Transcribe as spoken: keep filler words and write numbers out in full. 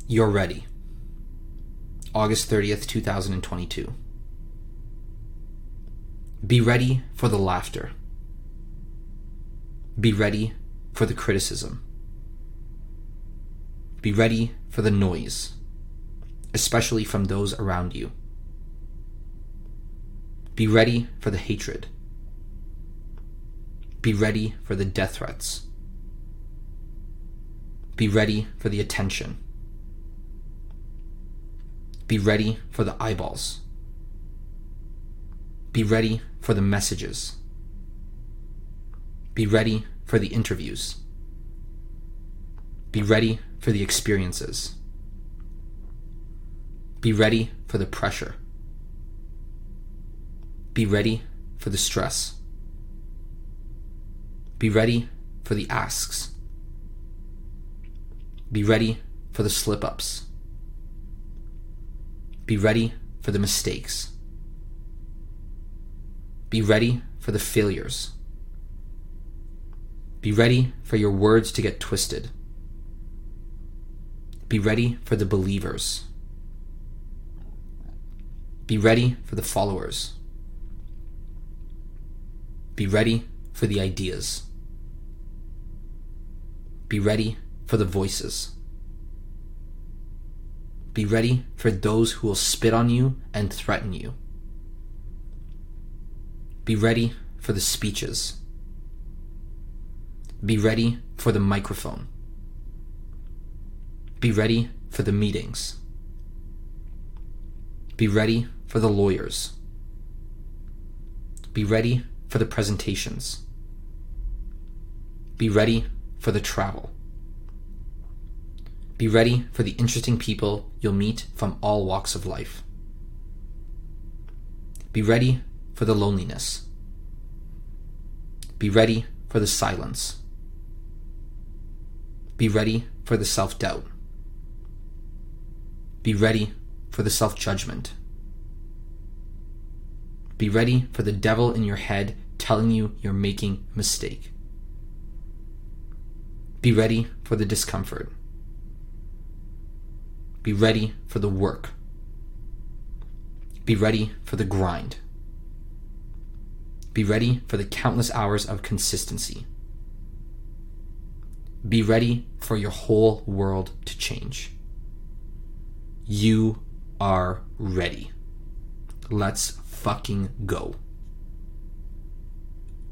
You're ready. August thirtieth, twenty twenty-two. Be ready for the laughter. Be ready for the criticism. Be ready for the noise, especially from those around you. Be ready for the hatred. Be ready for the death threats. Be ready for the attention. Be ready for the eyeballs. Be ready for the messages. Be ready for the interviews. Be ready for the experiences. Be ready for the pressure. Be ready for the stress. Be ready for the asks. Be ready for the slip-ups. Be ready for the mistakes. Be ready for the failures. Be ready for your words to get twisted. Be ready for the believers. Be ready for the followers. Be ready for the ideas. Be ready for the voices. Be ready for those who will spit on you and threaten you. Be ready for the speeches. Be ready for the microphone. Be ready for the meetings. Be ready for the lawyers. Be ready for the presentations. Be ready for the travel. Be ready for the interesting people you'll meet from all walks of life. Be ready for the loneliness. Be ready for the silence. Be ready for the self-doubt. Be ready for the self-judgment. Be ready for the devil in your head telling you you're making a mistake. Be ready for the discomfort. Be ready for the work. Be ready for the grind. Be ready for the countless hours of consistency. Be ready for your whole world to change. You are ready. Let's fucking go.